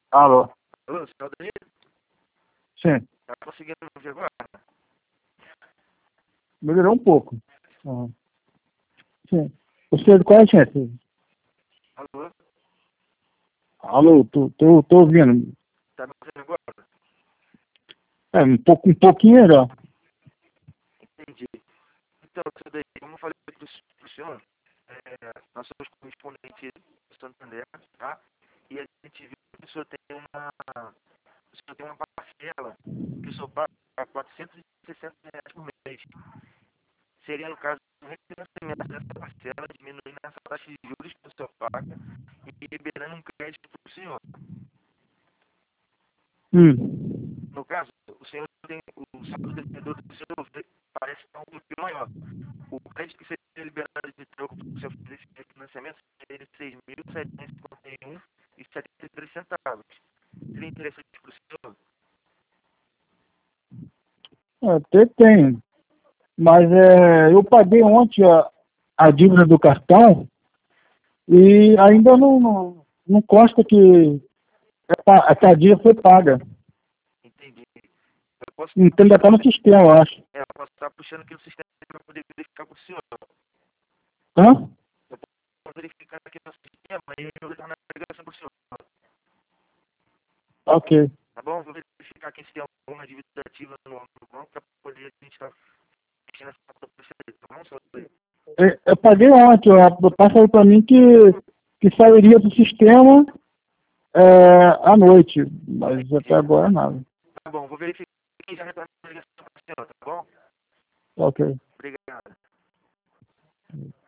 Alô? Alô, senhor Danilo? Sim, Tá conseguindo me ouvir agora? melhorou um pouco. Uhum. Sim. Você, qual é a chance? Alô? Alô, tô ouvindo. Tá me ouvindo agora? É, um pouquinho melhor. Entendi. Então, senhor Danilo, como eu falei pro senhor, nós somos correspondentes do Santander, tá? E a gente viu que o senhor tem uma parcela que o senhor paga R$ 460 por mês. Seria, no caso, um refinanciamento dessa parcela, diminuindo essa taxa de juros que o senhor paga e liberando um crédito para o senhor. No caso, o senhor tem o saldo devedor do senhor parece estar um pouquinho maior. O crédito que seria liberado de troco para o senhor fazer esse refinanciamento seria de R$ 6.751,73. Seria interessante para o senhor? Até tem. Mas eu paguei ontem a dívida do cartão e ainda não consta que a dívida foi paga. Entendi. Eu posso estar Então ainda está no puxando, sistema, eu acho. eu posso estar puxando aqui no sistema para poder verificar com o senhor. Hã? Eu posso verificar aqui no sistema e eu vou retornar a ligação para o senhor. Ok. Tá bom? Vou verificar aqui se tem alguma dívida ativa no banco para poder a gente estar mexendo essa proposta aí. Tá bom, senhor? Eu paguei ontem, o pai falou para mim que sairia do sistema à noite, mas até agora nada. Tá bom, vou verificar e já retorno a ligação para o senhor, tá bom? Ok. Obrigado.